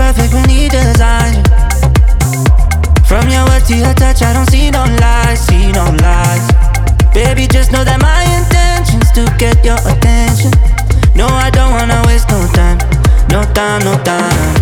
perfect when he designed you. From your words to your touch, I don't see no lies, see no lies. Baby, just know that my intention's to get your attention. No, I don't wanna waste no time, no time, no time.